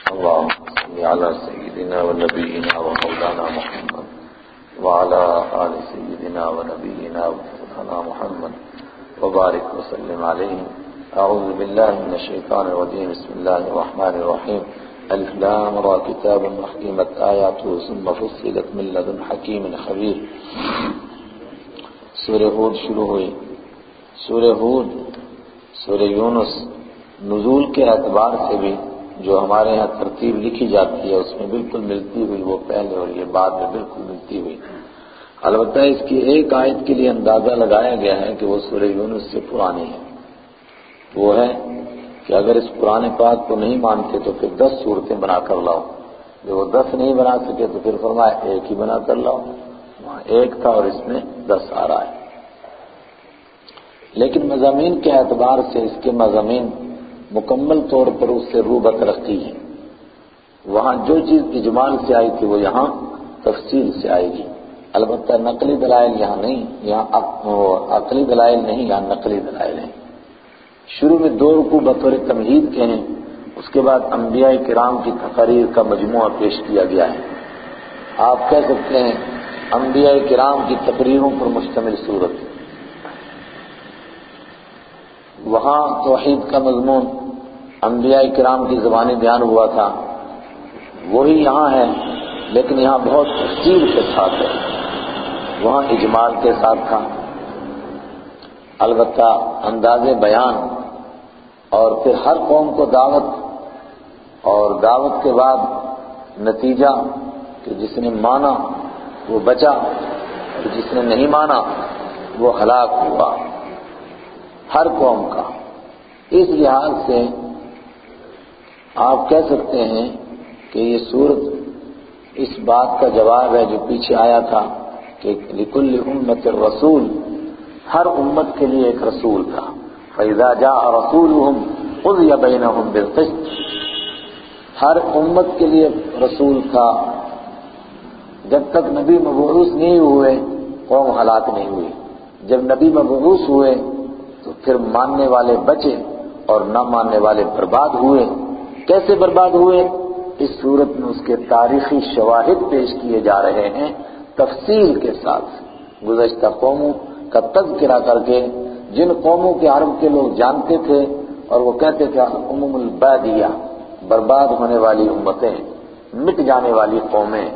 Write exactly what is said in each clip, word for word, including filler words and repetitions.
اللهم صل على سيدنا ونبينا ومولانا محمد وعلى آل سيدنا ونبينا ومولانا محمد وبارك وسلم عليه. أعوذ بالله من الشيطان الرجيم. بسم الله الرحمن الرحيم. الف لام را كتاب أحكمت آياته ثم فصلت من لدن حكيم خبير. سورہ ہود شروع ہوئی. سورہ ہود سورہ یونس نزول کے اعتبار سے بھی جو ہمارے ہاں ترتیب لکھی جاتی ہے اس میں بالکل ملتی ہوئی وہ پہلے اور یہ بعد میں بالکل ملتی ہوئی. البتہ اس کی ایک آیت کے لیے اندازہ لگایا گیا ہے کہ وہ سورہ یونس سے پرانی ہے. وہ ہے کہ اگر اس قرآن پاک کو نہیں مانتے تو پھر دس صورتیں بنا کر لاؤ. جو وہ دس نہیں بنا سکے تو پھر فرمایا ایک ہی بنا کر لاؤ. وہاں ایک تھا اور اس میں دس آ رہا ہے. لیکن مضامین کے اعتبار سے اس کے مضامین مکمل طور پر اس سے روبت رکھتی ہیں. وہاں جو چیز اجمال سے آئی تھی وہ یہاں تفصیل سے آئے گی. البتہ نقلی دلائل یہاں نہیں، یہاں عقلی دلائل نہیں، یہاں نقلی دلائل ہیں. شروع میں دو رکوع بطور تمہید کے ہیں، اس کے بعد انبیاء کرام کی تقاریر کا مجموعہ پیش کیا گیا ہے. آپ کہہ سکتے ہیں انبیاء کرام کی تقریروں پر مشتمل سورت. وہاں توحید کا مضمون انبیاء کرام کی زبانی بیان ہوا تھا، وہی یہاں ہے لیکن یہاں بہت تفصیل کے ساتھ ہے. وہاں اجمال کے ساتھ تھا. البتہ انداز بیان اور پھر ہر قوم کو دعوت اور دعوت کے بعد نتیجہ کہ جس نے مانا وہ بچا اور جس نے نہیں مانا وہ ہلاک ہوا، ہر قوم کا. اس لحاظ سے آپ کہہ سکتے ہیں کہ یہ سورت اس بات کا جواب ہے جو پیچھے آیا تھا کہ لِكُلِّ أُمَّةٍ رَسُولٌ، ہر امت کے لیے ایک رسول تھا. فَإِذَا جَاءَ رَسُولُهُمْ قُضِيَ بَيْنَهُمْ بِالْقِسْطِ، ہر امت کے لیے رسول تھا. جب تک نبی مبعوث نہیں ہوئے قوم ہلاک نہیں ہوئی. جب نبی مبعوث ہوئے تو پھر ماننے والے بچے اور نہ ماننے والے برباد ہوئے. کیسے برباد ہوئے؟ اس صورت میں اس کے تاریخی شواہد پیش کیے جا رہے ہیں تفصیل کے ساتھ. گزشتہ قوموں کا تذکرہ کر کے جن قوموں کے عرب کے لوگ جانتے تھے اور وہ کہتے تھے امم البادیہ، برباد ہونے والی امتیں، مٹ جانے والی قومیں،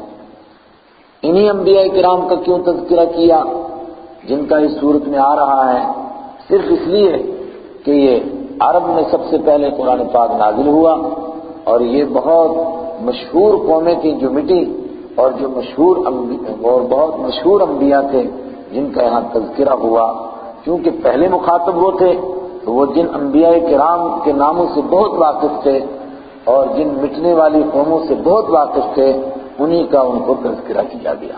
انہی انبیاء کرام کا کیوں تذکرہ کیا جن کا اس صورت میں آ رہا ہے؟ صرف اس لیے کہ یہ عرب میں سب سے پہلے قرآن پاک نازل ہوا اور یہ بہت مشہور قومیں تھیں جو مٹی اور جو مشہور اور بہت مشہور انبیاء تھے جن کا یہاں تذکرہ ہوا. کیونکہ پہلے مخاطب وہ تھے تو وہ جن انبیاء کرام کے ناموں سے بہت واقف تھے اور جن مٹنے والی قوموں سے بہت واقف تھے انہی کا ان کو تذکرہ کیا گیا.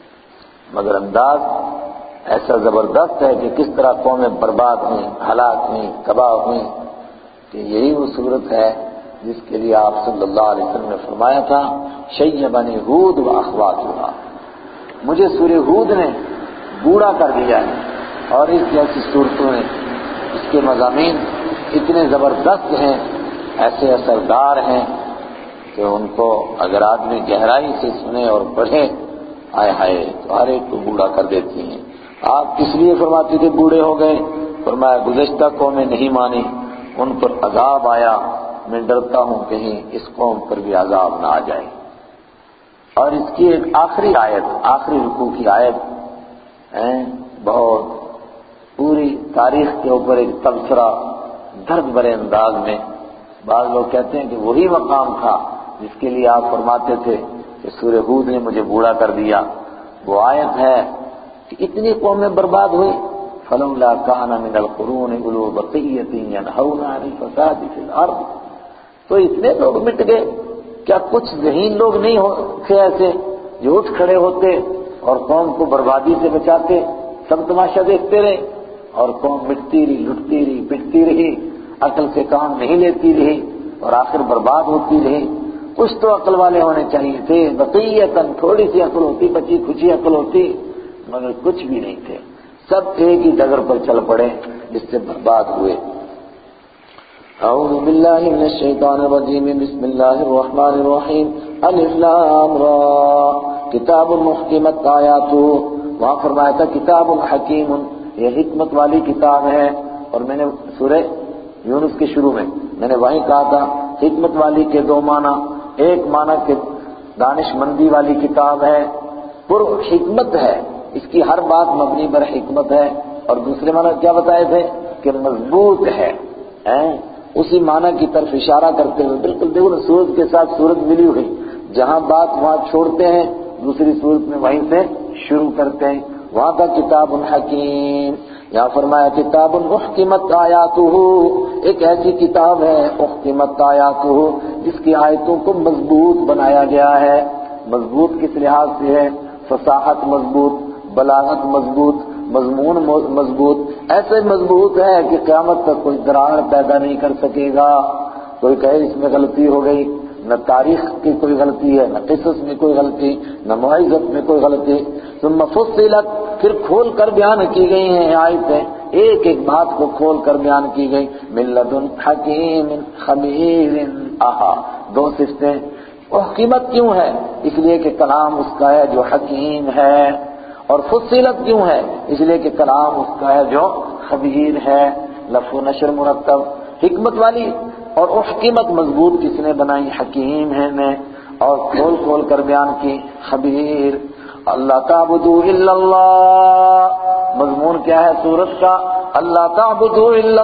مگر انداز ایسا زبردست ہے کہ کس طرح قومیں برباد ہوئیں، ہلاک ہوئیں، تباہ ہوئیں، کہ یہی وہ صورت ہے جس کے لیے آپ صلی اللہ علیہ وسلم نے فرمایا تھا شیبنی ہود و اخواتھا، مجھے سورہ ہود نے بوڑھا کر دیا ہے. اور اس جیسی صورتوں میں اس کے مضامین اتنے زبردست ہیں، ایسے اثردار ہیں کہ ان کو اگر آدمی گہرائی سے سنے اور پڑھے آئے ہائے تو ہر ایک کو بوڑھا کر دیتی ہیں. آپ کس لیے فرماتے تھے بوڑھے ہو گئے؟ فرمایا گزشتہ قومیں نہیں مانی، ان پر عذاب آیا، میں ڈرتا ہوں کہیں اس قوم پر بھی عذاب نہ آ جائے. اور اس کی ایک آخری آیت، آخری رکوع کی آیت ہے، بہت پوری تاریخ کے اوپر ایک تبصرہ درد بھرے انداز میں. بعض لوگ کہتے ہیں کہ وہی مقام تھا جس کے لیے آپ فرماتے تھے کہ سورہ ہود نے مجھے بوڑھا کر دیا. وہ آیت ہے کہ اتنی قومیں برباد ہوئی. فَلَوْلَا كَانَ مِنَ الْقُرُونِ أُولُو بَقِيَّةٍ يَنْهَوْنَ عَنِ الْفَسَادِ فِي الْأَرْضِ، تو اتنے لوگ مٹ گئے. کیا کچھ ذہین لوگ نہیں تھے ایسے جو اٹھ کھڑے ہوتے اور قوم کو بربادی سے بچاتے؟ سب تماشا دیکھتے رہے اور قوم مٹتی رہی، لٹتی رہی، پٹتی رہی، عقل سے کام نہیں لیتی رہی اور آخر برباد ہوتی رہی. کچھ تو عقل والے ہونے چاہیے تھے. بقیتاً تھوڑی سی عقل ہوتی، بچی کچھ عقل ہوتی، مگر کچھ بھی نہیں تھے. سب ایک ہی ڈگر پر چل پڑے جس سے برباد ہوئے. اعوذ باللہ من الشیطان الرجیم بسم اللہ الرحمن الرحیم الف لام را کتاب محکمت آیاتہ. وہاں فرمایا تھا کتاب حکیم، یہ حکمت والی کتاب ہے. اور میں نے سورہ یونس کے شروع میں میں نے وہیں کہا تھا حکمت والی کے دو معنی، ایک معنی کہ دانش مندی والی کتاب ہے، پر حکمت ہے، اس کی ہر بات مبنی پر حکمت ہے. اور دوسرے معنی کیا بتائے تھے کہ مضبوط ہے. اسی معنی کی طرف اشارہ کرتے ہوئے بالکل دیکھو نا سورت کے ساتھ سورت ملی ہوئی، جہاں بات وہاں چھوڑتے ہیں، دوسری سورت میں وہیں سے شروع کرتے ہیں. وہاں کا کتاب حکیم، یہاں فرمایا کتاب احکمت آیاتہ، ایک ایسی کتاب ہے احکمت آیاتہ جس کی آیتوں کو مضبوط بنایا گیا ہے. مضبوط کس لحاظ سے ہے؟ فصاحت مضبوط، بلاغت مضبوط، مضمون مضبوط، ایسے مضبوط ہے کہ قیامت تک کوئی دراڑ پیدا نہیں کر سکے گا. کوئی کہے اس میں غلطی ہو گئی، نہ تاریخ کی کوئی غلطی ہے، نہ قصص میں کوئی غلطی، نہ معجزت میں کوئی غلطی. ثم فصلت، پھر کھول کر بیان کی گئی ہیں آیتیں، ایک ایک بات کو کھول کر بیان کی گئی. من لدن حکیم خبیر، آہا دو صفتیں. حکمت کیوں ہے؟ اس لیے کہ کلام اس کا ہے جو حکیم ہے. اور فصلت کیوں ہے؟ اس لیے کہ کلام اس کا ہے جو خبیر ہے. لفظ و نشر مرتب. حکمت والی اور حکمت مضبوط کس نے بنائی؟ حکیم ہے نے، اور کھول کھول کر بیان کی خبیر. اللہ تعبدوا الا اللہ، مضمون کیا ہے سورت کا؟ اللہ تعبدوا الا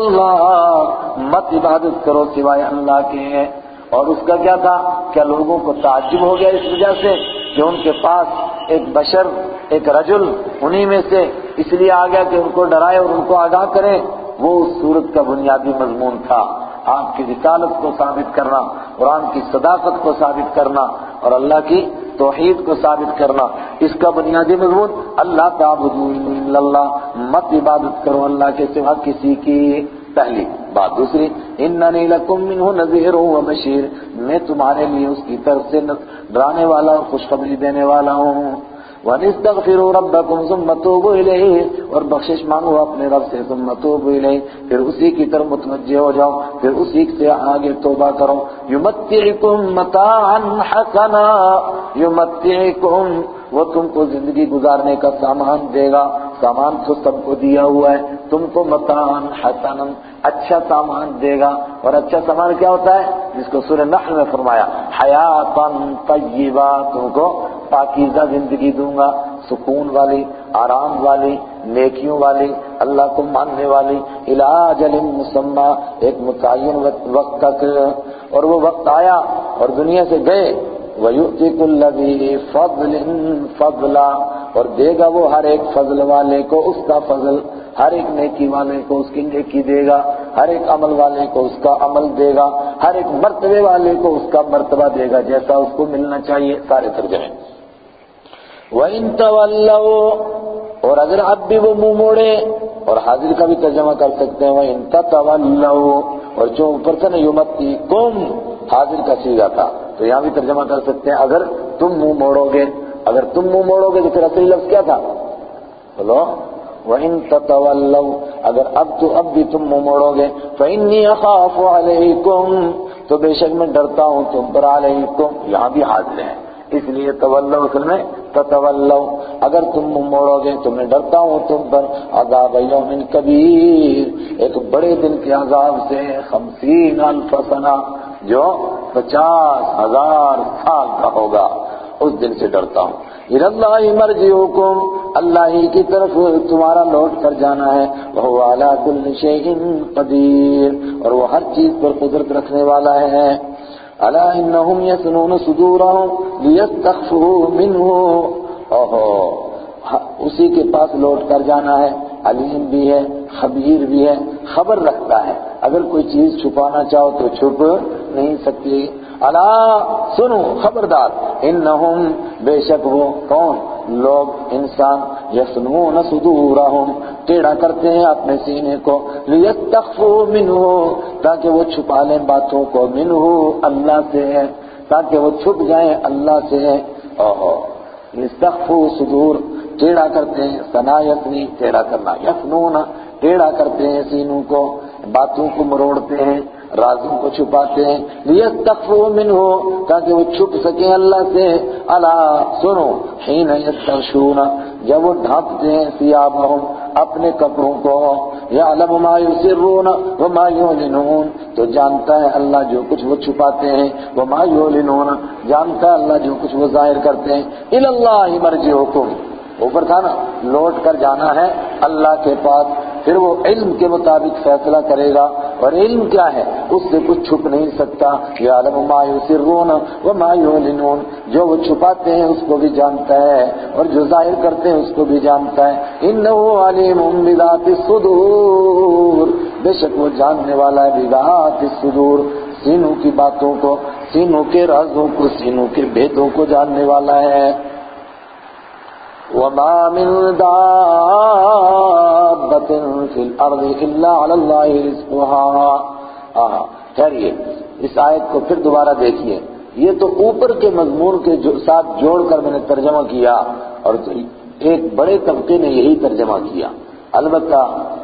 اللہ، مت عبادت کرو سوائے اللہ کے. اور اس کا کیا تھا؟ کیا لوگوں کو تعجب ہو گیا اس وجہ سے کہ ان کے پاس ایک بشر، ایک رجل انہی میں سے اس لیے آ گیا کہ ان کو ڈرائے اور ان کو آگاہ کرے؟ وہ اس سورت کا بنیادی مضمون تھا، آپ کی رسالت کو ثابت کرنا، قرآن کی صداقت کو ثابت کرنا اور اللہ کی توحید کو ثابت کرنا. اس کا بنیادی مضمون اللہ تعبدوا الا اللہ، مت عبادت کرو اللہ کے سوا کسی کی، پہلی بات. دوسری اننی لکم منہ نذیر و بشیر، میں تمہارے لیے اس کی طرف سے ڈرانے والا اور خوشخبری دینے والا ہوں. وَنِسْتَغْفِرُوا رَبَّكُمْ ثُمَّ تُوبُوا إِلَيْهِ، اور بخشش مانگو اپنے رب سے، ثُمَّ تُوبُوا إِلَيْهِ، پھر اسی کی طرف متوجہ ہو جاؤ، پھر اسی سے آگے توبہ کرو. يُمَتِّعْكُمْ مَتَاعًا حَسَنًا، يُمَتِّعْكُمْ، وہ تم کو زندگی گزارنے کا سامان دے گا. سامان تو سب کو دیا ہوا ہے، تم کو متاعًا حسنا، اچھا سامان دے گا. اور اچھا سامان کیا ہوتا ہے؟ جس کو سورہ نحل میں فرمایا حیاتاً طیبہ، تم کو پاکیزہ زندگی دوں گا، سکون والی، آرام والی، نیکیوں والی، اللہ کو ماننے والی. الی اجل مسمى، ایک متعین وقت تک. اور وہ وقت آیا اور دنیا سے گئے. وَيُؤْتِي كُلَّ ذِي فَضْلٍ فَضْلًا، اور دے گا وہ ہر ایک فضل والے کو اس کا فضل، ہر ایک نیکی والے کو اس کی نیکی دے گا، ہر ایک عمل والے کو اس کا عمل دے گا، ہر ایک مرتبے والے کو اس کا مرتبہ دے گا جیسا اس کو ملنا چاہیے. سارے ترجمے. وَإِن تَوَلَّوْا، اور اگر اب بھی وہ منہ موڑے، اور حاضر کا بھی ترجمہ کر سکتے ہیں وَإِن تَتَوَلَّوْا، اور جو اوپر سے نا یُمَتِّعْكُمْ حاضر کا صیغہ تھا تو یہاں بھی ترجمہ کر سکتے ہیں اگر تم منہ موڑو گے. اگر تم منہ موڑو گے تو پھر اصلی لفظ کیا تھا؟ بولو. وَإِن تَتَوَلَّوْا، اگر اب تو اب بھی تم منہ موڑو گے. فَإِنِّي أَخَافُ عَلَيْكُمْ، تو بے شک میں ڈرتا ہوں تم پر. عَلَيْكُمْ یہاں بھی حاضر ہے، اس لیے تولو اصل میں تتولو، اگر تم منہ موڑو گے تو میں ڈرتا ہوں تم پر. عذاب یوم کبیر، ایک بڑے دن کے عذاب سے. خمسین الف سنہ، جو پچاس ہزار سال کا ہوگا، اس دن سے ڈرتا ہوں. الاللہ مرجعکم، اللہ ہی کی طرف تمہارا لوٹ کر جانا ہے. وہو علی کل شیء قدیر، اور وہ ہر چیز پر قدرت رکھنے والا ہے. الا انہم یثنون صدورہم لیستخفوا منہ، اوہو اسی کے پاس لوٹ کر جانا ہے. علیم بھی ہے، خبیر بھی ہے، خبر رکھتا ہے. اگر کوئی چیز چھپانا چاہو تو چھپ نہیں سکتی. الا سنو، خبردار، انہم بے شک وہ کون لوگ، انسان، یثنون صدورہم ٹیڑھا کرتے ہیں اپنے سینے کو. لیستخفوا منہ، تاکہ وہ چھپا لیں باتوں کو. منہ اللہ سے ہے، تاکہ وہ چھپ جائیں اللہ سے. اوہو لیستخفوا صدور، ٹیڑھا کرتے ہیں. ثنا یثنی ٹیڑھا کرنا، یثنون ٹیڑھا کرتے ہیں سینوں کو، باتوں کو مروڑتے ہیں. رازوں کو چھپاتے ہیں، لیستخفوا منہ تاکہ وہ چھپ سکیں اللہ سے، الا سنو حین یستغشون جب وہ ڈھانپتے ہیں ثیابہم اپنے کپڑوں کو، یعلم ما یسرون وما یعلنون تو جانتا ہے اللہ جو کچھ وہ چھپاتے ہیں، وما یعلنون جانتا ہے اللہ جو کچھ وہ ظاہر کرتے ہیں، الی اللہ مرجعکم اوپر تھا نا، لوٹ کر جانا ہے اللہ کے پاس، پھر وہ علم کے مطابق فیصلہ کرے گا، اور علم کیا ہے اس سے کچھ چھپ نہیں سکتا، یعلم ما یسرون وما یعلنون جو وہ چھپاتے ہیں اس کو بھی جانتا ہے اور جو ظاہر کرتے ہیں اس کو بھی جانتا ہے، انہ علیم بذات الصدور بے شک وہ جاننے والا ہے بذات الصدور سینوں کی باتوں کو، سینوں کے رازوں کو، سینوں کے بھیدوں کو جاننے والا ہے۔ وَمَا مِن دَابَّةٍ فِي الْأَرْضِ إِلَّا عَلَى اللَّهِ رِزْقُهَا آہا ٹھہریے، اس آیت کو پھر دوبارہ دیکھیے، یہ تو اوپر کے مضمون کے ساتھ جوڑ کر میں نے ترجمہ کیا، اور ایک بڑے طبقے نے یہی ترجمہ کیا، البتہ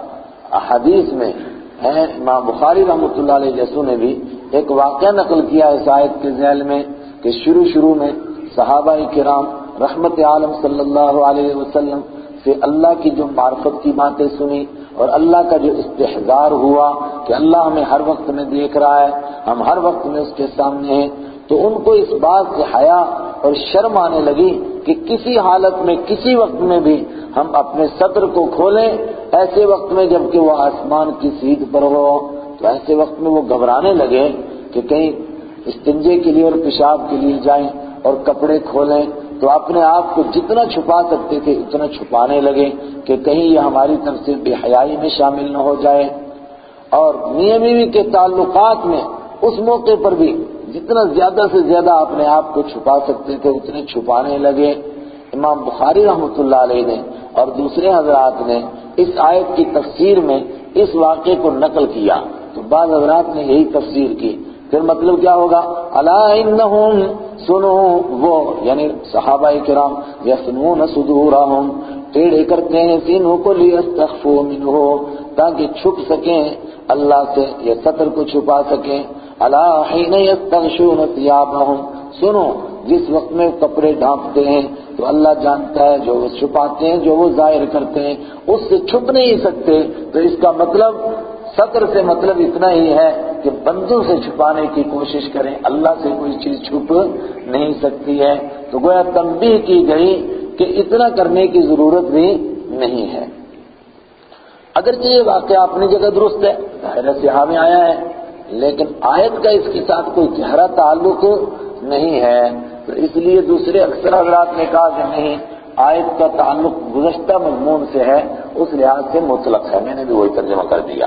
حدیث میں ہے امام بخاری رحمۃ اللہ علیہ جیسو نے بھی ایک واقعہ نقل کیا اس آیت کے ذیل میں کہ شروع شروع میں صحابہ کرام رحمت عالم صلی اللہ علیہ وسلم سے اللہ کی جو معرفت کی باتیں سنی اور اللہ کا جو استحضار ہوا کہ اللہ ہمیں ہر وقت میں دیکھ رہا ہے، ہم ہر وقت میں اس کے سامنے ہیں، تو ان کو اس بات سے حیا اور شرم آنے لگی کہ کسی حالت میں کسی وقت میں بھی ہم اپنے صدر کو کھولیں، ایسے وقت میں جب کہ وہ آسمان کی سیدھ پر ہو، تو ایسے وقت میں وہ گھبرانے لگے کہ کہیں استنجے کے لیے اور پیشاب کے لیے جائیں اور کپڑے کھولیں، تو اپنے آپ کو جتنا چھپا سکتے تھے اتنا چھپانے لگے کہ کہیں یہ ہماری طرف سے بے حیائی میں شامل نہ ہو جائے، اور میاں بیوی کے تعلقات میں اس موقع پر بھی جتنا زیادہ سے زیادہ اپنے آپ کو چھپا سکتے تھے اتنے چھپانے لگے۔ امام بخاری رحمۃ اللہ علیہ نے اور دوسرے حضرات نے اس آیت کی تفسیر میں اس واقعے کو نقل کیا، تو بعض حضرات نے یہی تفسیر کی، پھر مطلب کیا ہوگا، الا انہم سنو وہ یعنی صحابہ کرام یسنون صدورہم ٹیڑھے کرتے ہیں سینوں کو لیستخفوا منہ تاکہ چھپ سکیں اللہ سے یا ستر کو چھپا سکیں، الا حین یستغشون ثیابہم سنو جس وقت میں کپڑے ڈھانپتے ہیں تو اللہ جانتا ہے جو وہ چھپاتے ہیں جو وہ ظاہر کرتے ہیں اس سے چھپ نہیں سکتے، تو اس کا مطلب ستر سے مطلب اتنا ہی ہے کہ بندوں سے چھپانے کی کوشش کریں، اللہ سے کوئی چیز چھپ نہیں سکتی ہے، تو گویا تنبیہ کی گئی کہ اتنا کرنے کی ضرورت بھی نہیں ہے۔ اگرچہ یہ واقعہ اپنی جگہ درست ہے، ظاہر سیاح میں آیا ہے، لیکن آیت کا اس کے ساتھ کوئی گہرا تعلق نہیں ہے، تو اس لیے دوسرے اکثر حضرات نے کہا کہ نہیں آیت کا تعلق گزشتہ مضمون سے ہے، اس لحاظ سے مطلق ہے، میں نے بھی وہی ترجمہ کر دیا۔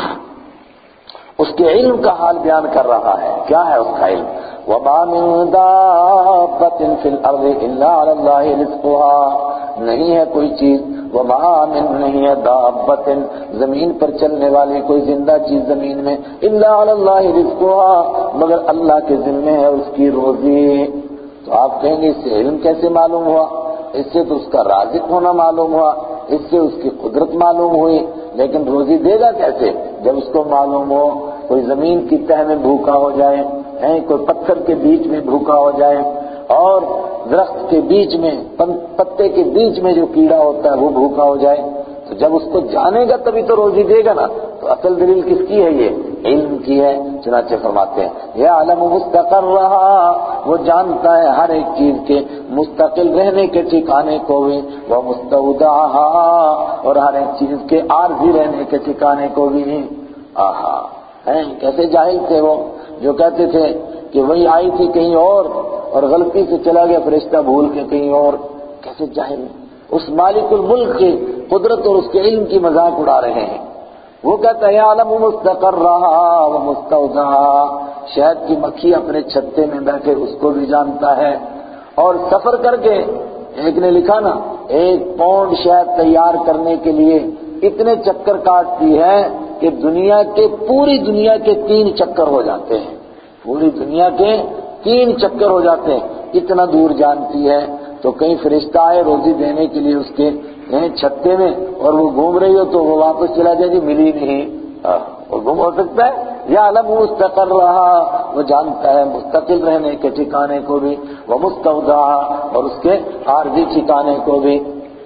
اس کے علم کا حال بیان کر رہا ہے، کیا ہے اس کا علم، وَمَا مِن دَابَّةٍ فِي الْأَرْضِ إِلَّا عَلَى اللَّهِ رِزْقُهَا نہیں ہے کوئی چیز، وَمَا مِن نہیں ہے دَابَّةٍ زمین پر چلنے والی کوئی زندہ چیز زمین میں، إِلَّا عَلَى اللَّهِ رِزْقُهَا مگر اللہ کے ذمے ہے اس کی روزی۔ تو آپ کہیں گے اس سے علم کیسے معلوم ہوا، اس سے تو اس کا رازق ہونا معلوم ہوا، اس سے اس کی قدرت معلوم ہوئی، لیکن روزی دے گا کیسے جب اس کو معلوم ہو کوئی زمین کی تہ میں بھوکا ہو جائے، کوئی پتھر کے بیچ میں بھوکا ہو جائے، اور درخت کے بیچ میں پتے کے بیچ میں جو کیڑا ہوتا ہے وہ بھوکا ہو جائے، تو جب اس کو جانے گا تبھی تو روزی دے گا نا۔ تو اصل دلیل کس کی ہے، یہ علم کی ہے، چنانچہ فرماتے ہیں یعلم مستقرہا وہ جانتا ہے ہر ایک چیز کے مستقل رہنے کے ٹھکانے کو بھی، وہ مستودعہا اور ہر ایک چیز کے عارضی رہنے کے ٹھکانے کو بھی۔ آہا ہیں کیسے جاہل تھے وہ جو کہتے تھے کہ وہی آئی تھی کہیں اور اور غلطی سے چلا گیا فرشتہ بھول کے کہیں اور، کیسے جاہل اس مالک الملک کی قدرت اور اس کے علم کی مذاق اڑا رہے ہیں۔ وہ کہتا ہے یعلم مستقرہا و مستودعہا شہد کی مکھی اپنے چھتے میں بیٹھے اس کو بھی جانتا ہے، اور سفر کر کے ایک نے لکھا نا ایک پاؤنڈ شہد تیار کرنے کے لیے اتنے چکر کاٹتی ہے کہ دنیا کے پوری دنیا کے تین چکر ہو جاتے ہیں، پوری دنیا کے تین چکر ہو جاتے ہیں، اتنا دور جانتی ہے۔ تو کہیں فرشتہ آئے روزی دینے کے لیے اس کے چھتے میں اور وہ گھوم رہی ہو تو وہ واپس چلا جائے گی، ملی نہیں، وہ گم ہو سکتا ہے؟ یعلم مستقرہا، وہ جانتا ہے مستقل رہنے کے ٹھکانے کو بھی، ومستودعہا، اور اس کے عارضی ٹھکانے کو بھی۔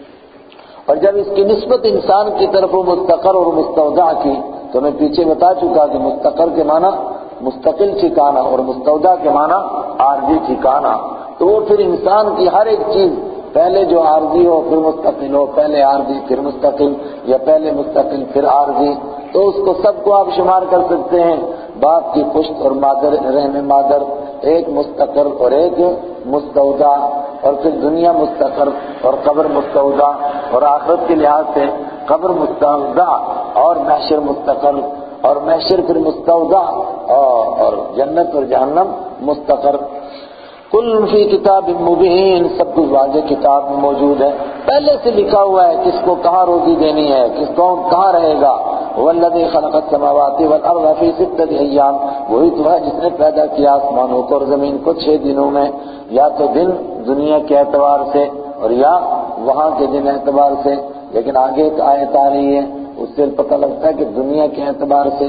اور جب اس کی نسبت انسان کی طرف مستقر اور مستودع کی، تو میں پیچھے بتا چکا کہ مستقر کے معنی مستقل ٹھکانا اور مستودع کے معنی عارضی ٹھکانا، تو وہ پھر انسان کی ہر ایک چیز پہلے جو عارضی ہو پھر مستقل ہو، پہلے عارضی پھر مستقل، یا پہلے مستقل پھر عارضی، تو اس کو سب کو آپ شمار کر سکتے ہیں۔ باپ کی پشت اور مادر رحم مادر، ایک مستقر اور ایک مستودع، اور پھر دنیا مستقر اور قبر مستودع، اور آخرت کے لحاظ سے قبر مستودع اور محشر مستقر، اور محشر پھر مستودع، اور جنت اور جہنم مستقر۔ کل فی کتاب مبین، سب کچھ واضح کتاب میں موجود ہے، پہلے سے لکھا ہوا ہے کس کو کہاں روزی دینی ہے، کس کو کہاں رہے گا۔ والذی خلق السماوات والارض فی ستۃ ایام، وہی تو ہے جس نے پیدا کیا آسمانوں کو اور زمین کو چھ دنوں میں، یا تو دن دنیا کے اعتبار سے اور یا وہاں کے دن اعتبار سے، لیکن آگے ایک آیت آ رہی ہے اس سے پتہ لگتا ہے کہ دنیا کے اعتبار سے۔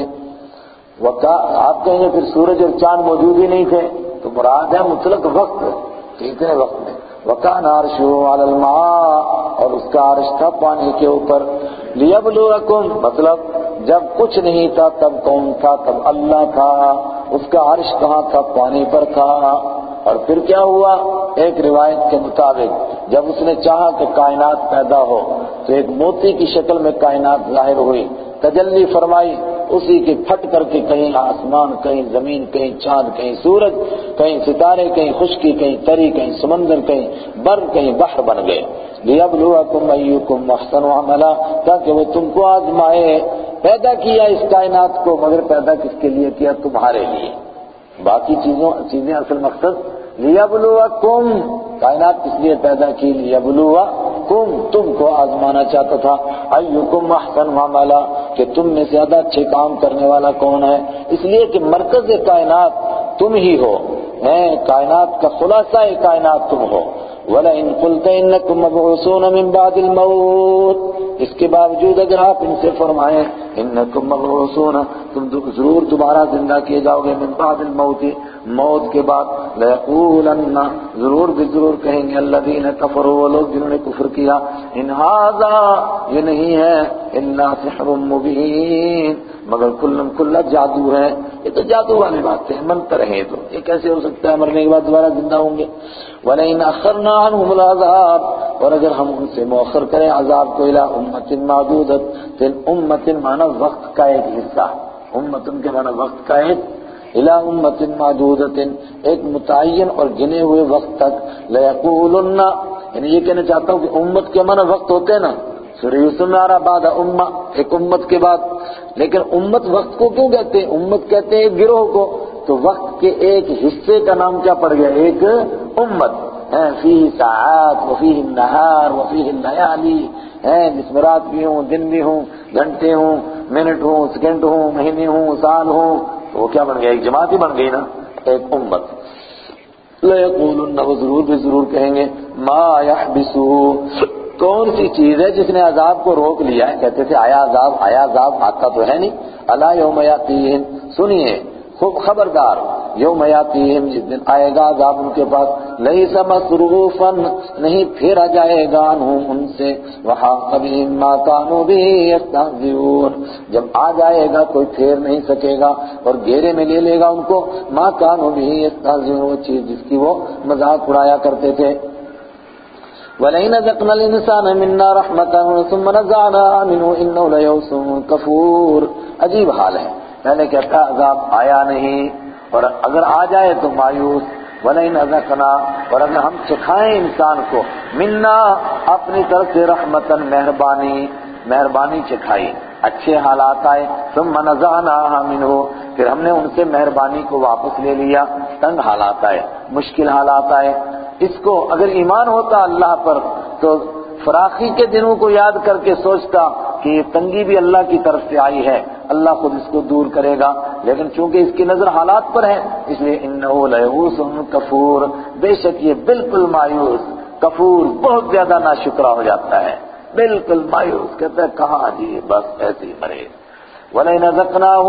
وقا آپ کہیں گے پھر سورج اور چاند موجود ہی نہیں تھے، تو مراد ہے مطلق وقت، کتنے وقت میں۔ وَكَانَ عَرْشُهُ عَلَى الْمَاءِ، اور اس کا عرش تھا پانی کے اوپر۔ لِيَبْلُوَكُمْ، مطلب جب کچھ نہیں تھا تب کون تھا؟ تب اللہ تھا، اس کا عرش کہاں تھا؟ پانی پر تھا۔ اور پھر کیا ہوا؟ ایک روایت کے مطابق جب اس نے چاہا کہ کائنات پیدا ہو تو ایک موتی کی شکل میں کائنات ظاہر ہوئی، تجلی فرمائی، اسی کے پھٹ کر کے کہیں آسمان، کہیں زمین، کہیں چاند، کہیں سورج، کہیں ستارے، کہیں خشکی، کہیں تری، کہیں سمندر، کہیں بر، کہیں بحر بن گئے۔ لِيَبْلُوَكُمْ أَيُّكُمْ أَحْسَنُ عَمَلًا، تاکہ وہ تم کو آزمائے۔ پیدا کیا اس کائنات کو، مگر پیدا کس کے لیے کیا؟ تمہارے لیے۔ باقی چیزوں چیزیں اصل مقصد لِيَبْلُوَكُمْ، کائنات کس لیے پیدا کی؟ لِيَبْلُوَكُمْ، تم کو آزمانا چاہتا تھا۔ أَيُّكُمْ أَحْسَنُ عَمَلًا، کہ تم میں سے زیادہ اچھے کام کرنے والا کون ہے؟ اس لیے کہ مرکز کائنات تم ہی ہو، کائنات کا خلاصہ کائنات تم ہو۔ وَلَئِن قُلْتَ إِنَّكُمْ مَبْعُوثُونَ مِن بَعْدِ الْمَوْتِ، اس کے باوجود اگر آپ ان سے فرمائیں إِنَّكُمْ مَبْعُوثُونَ، تم ضرور دوبارہ زندہ کیے جاؤ گے، من بعد الموت، موت کے بعد، لَيَقُولَنَّ، ضرور بھی ضرور کہیں گے الَّذِينَ كَفَرُوا، وہ لوگ جنہوں نے کفر کیا، إِنْ هَذَا، یہ نہیں ہے، إِلَّا سِحْرٌ مُبِينٌ، مگر کلم کلہ جادو ہے۔ یہ تو جادو والی بات ہے، منتر ہے، تو یہ کیسے ہو سکتا ہے مرنے کے بعد دوبارہ زندہ ہوں گے؟ وَلَئِنْ أَخَّرْنَا عَنْهُمُ الْعَذَابَ، اور اگر ہم ان سے مؤخر کریں عذاب کو، إِلَىٰ أُمَّةٍ مَّعْدُودَةٍ، پھر امت معنی وقت کا ایک حصہ، امت کے معنی وقت کا ایک، إِلَىٰ أُمَّةٍ مَّعْدُودَةٍ، ایک متعین اور گنے ہوئے وقت تک، لَيَقُولُنَّ، یعنی یہ کہنا چاہتا ہوں کہ امت کے معنی وقت ہوتے ہیں نا، سورہ یوسف میں آ رہا بعد امہ، ایک امت کے بعد، لیکن امت وقت کو کیوں کہتے ہیں؟ امت کہتے ہیں ایک گروہ کو، تو وقت کے ایک حصے کا نام کیا پڑ گیا؟ ایک امت ہے۔ فیہ ساعات وفیہ النہار وفیہ اللیالی، ہیں جس میں رات بھی ہوں، دن بھی ہوں، گھنٹے ہوں، منٹ ہوں، سیکنڈ ہوں، مہینے ہوں، سال ہوں، تو وہ کیا بن گیا؟ ایک جماعت ہی بن گئی نا، ایک امت۔ لَيَقُولُنَّ، وہ ضرور بھی ضرور کہیں گے، ما يَحْبِسُهُ، کون سی چیز ہے جس نے عذاب کو روک لیا ہے؟ کہتے تھے آیا عذاب، آیا عذاب، آتا تو ہے نہیں۔ الا یوم یاتیہم، سنیے خوب خبردار، یوم یاتیہم، جس دن آئے گا عذاب ان کے پاس، لیس مصروفا، نہیں پھیرا جائے گا عنہم ان سے، وحاق بہم ما کانوا بہ یستہزئون، جب آ جائے گا کوئی پھیر نہیں سکے گا اور گھیرے میں لے لے گا ان کو، ما کانوا بہ یستہزئون، وہ چیز جس کی وہ مذاق اڑایا کرتے تھے۔ وَلَئِنْ أَذَقْنَا الْإِنسَانَ مِنَّا رَحْمَةً ثُمَّ نَزَعْنَاهَا مِنْهُ إِنَّهُ لَيَئُوسٌ كَفُورٌ، عجیب حال ہے، پہلے کہتا عذاب آیا نہیں، اور اگر آ جائے تو مایوس۔ وَلَئِنْ أَذَقْنَا، اور اگر ہم چکھائیں انسان کو، منا، اپنی طرف سے، رحمتاً، مہربانی، مہربانی چکھائی، اچھے حالات آئے، ثُمَّ نَزَعْنَاهَا مِنْهُ، پھر ہم نے ان سے مہربانی کو واپس لے لیا، تنگ حالات آئے، مشکل حالات آئے۔ اس کو اگر ایمان ہوتا اللہ پر تو فراخی کے دنوں کو یاد کر کے سوچتا کہ یہ تنگی بھی اللہ کی طرف سے آئی ہے، اللہ خود اس کو دور کرے گا، لیکن چونکہ اس کی نظر حالات پر ہے اس لیے انہ لیئوس کفور، بے شک یہ بالکل مایوس، کفور، بہت زیادہ ناشکرا ہو جاتا ہے، بالکل مایوس، کہتا ہے کہاں جی بس ایسے ہی مرے۔ وَلَئِنْ أَذَقْنَاهُ،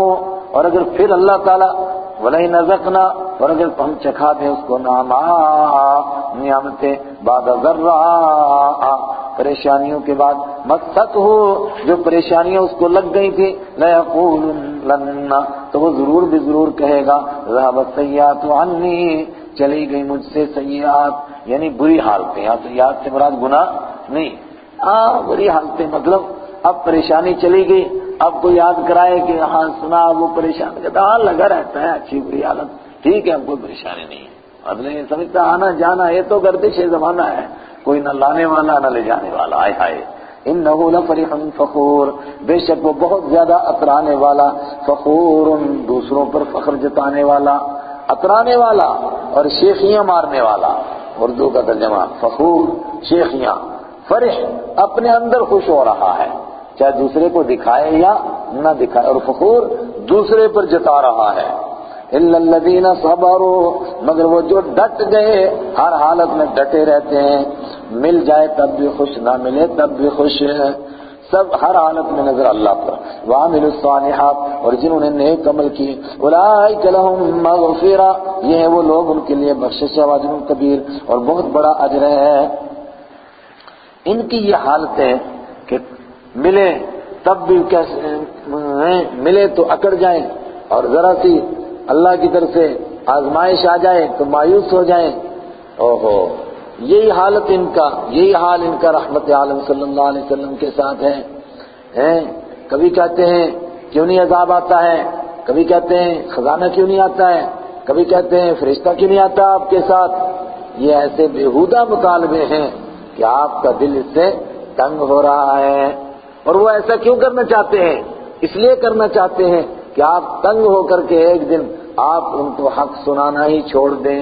اور اگر پھر اللہ تعالیٰ وَلَئِنْ نَذَقْنَا، اور اگر ہم چکھا دیں اس کو نعماء نعمتیں بعد ضراء پریشانیوں کے بعد مست ہو، جو پریشانیاں اس کو لگ گئی تھی لَيَقُولُنَّ تو وہ ضرور بھی ضرور کہے گا ذَهَبَ السَّيِّئَاتُ عَنِّي چلی گئی مجھ سے سیئات، یعنی بری حالتیں، یا سیئات سے مراد گناہ نہیں، ہاں بری حالتیں مطلب اب پریشانی چلی گئی، اب کو یاد کرائے کہ ہاں سنا وہ پریشان کہتا ہاں لگا رہتا ہے اچھی بری حالت، ٹھیک ہے اب کوئی پریشانی نہیں ہے، مطلب یہ سمجھتا آنا جانا یہ تو گردش زمانہ ہے، کوئی نہ لانے والا نہ لے جانے والا، آئے ہائے انہو لفرح فخور، بے شک وہ بہت زیادہ اترانے والا، فخور دوسروں پر فخر جتانے والا، اترانے والا اور شیخیاں مارنے والا، اردو کا ترجمہ فخور شیخیاں، فرح اپنے اندر خوش ہو رہا ہے چاہے دوسرے کو دکھائے یا نہ دکھائے، اور فخور دوسرے پر جتا رہا ہے، الا الذین صبروا مگر وہ جو ڈٹ گئے، ہر حالت میں ڈٹے رہتے ہیں، مل جائے تب بھی خوش نہ ملے تب بھی خوش، سب ہر حالت میں نظر اللہ پر، وعملوا الصالحات اور جنہوں نے نیک عمل کی، اولئک لهم مغفرہ یہ ہے وہ لوگ ان کے لیے بخشش ہے، واجر کبیر اور بہت بڑا اجر ہے۔ ان کی یہ حالت ہے کہ ملے تب بھی کیسے ملے تو اکڑ جائیں، اور ذرا سی اللہ کی طرف سے آزمائش آ جائے تو مایوس ہو جائیں، اوہو یہی حالت ان کا، یہی حال ان کا رحمت عالم صلی اللہ علیہ وسلم کے ساتھ ہے ہیں کبھی کہتے ہیں کیوں نہیں عذاب آتا ہے، کبھی کہتے ہیں خزانہ کیوں نہیں آتا ہے، کبھی کہتے ہیں فرشتہ کیوں نہیں آتا آپ کے ساتھ، یہ ایسے بیہودہ مطالبے ہیں کہ آپ کا دل اس سے تنگ ہو رہا ہے، اور وہ ایسا کیوں کرنا چاہتے ہیں، اس لیے کرنا چاہتے ہیں کہ آپ تنگ ہو کر کے ایک دن آپ ان کو حق سنانا ہی چھوڑ دیں۔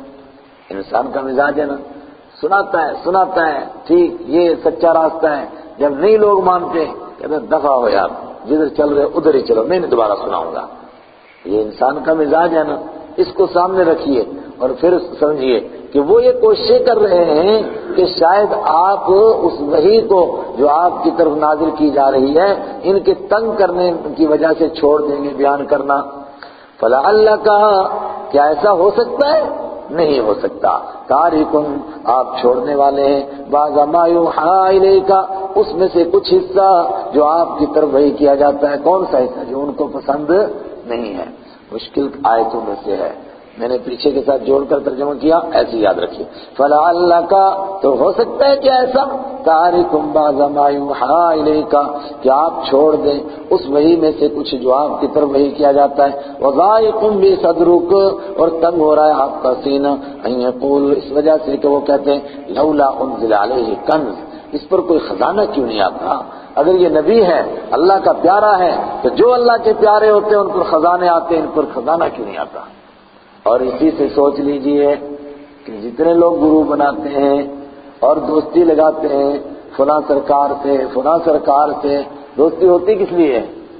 انسان کا مزاج ہے نا، سناتا ہے سناتا ہے ٹھیک یہ سچا راستہ ہے، جب نہیں لوگ مانتے کہتے ہیں دفع ہو یار، جدھر چل رہے ادھر ہی چلو، میں نہیں دوبارہ سناؤں گا۔ یہ انسان کا مزاج ہے نا، اس کو سامنے رکھیے اور پھر سمجھیے کہ وہ یہ کوششیں کر رہے ہیں کہ شاید آپ اس وحی کو جو آپ کی طرف نازل کی جا رہی ہے ان کے تنگ کرنے کی وجہ سے چھوڑ دیں گے بیان کرنا۔ فَلَعَلَّكَ کیا ایسا ہو سکتا ہے؟ نہیں ہو سکتا۔ تارکن آپ چھوڑنے والے ہیں بعض ما یوحی الیک اس میں سے کچھ حصہ جو آپ کی طرف وحی کیا جاتا ہے، کون سا حصہ جو ان کو پسند نہیں ہے، مشکل آیتوں میں سے ہے، میں نے پیچھے کے ساتھ جوڑ کر ترجمہ کیا، ایسے یاد رکھیے۔ فَلَعَلَّكَ تو ہو سکتا ہے کہ ایسا تارکم بعض ما یوحی الیک کہ آپ چھوڑ دیں اس وحی میں سے کچھ جو آپ کی طرف وحی کیا جاتا ہے، وَضَائِقٌ بِصَدْرُكَ اور تنگ ہو رہا ہے آپ کا سینہ، ان یقول اس وجہ سے کہ وہ کہتے ہیں لولا انزل علیہ کنز اس پر کوئی خزانہ کیوں نہیں آتا، اگر یہ نبی ہے اللہ کا پیارا ہے تو جو اللہ کے پیارے ہوتے ہیں ان پر خزانے آتے ہیں، ان پر خزانہ کیوں نہیں آتا۔ اور اسی سے سوچ لیجئے کہ جتنے لوگ گرو بناتے ہیں اور دوستی لگاتے ہیں فلاں سرکار سے فلاں سرکار سے، دوستی ہوتی کس لیے؟